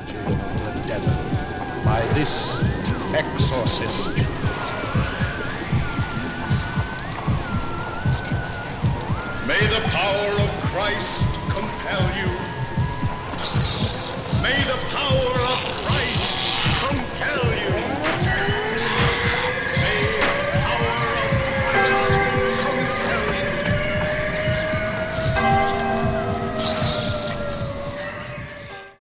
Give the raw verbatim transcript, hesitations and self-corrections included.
children of the devil by this exorcist. May the power of Christ compel you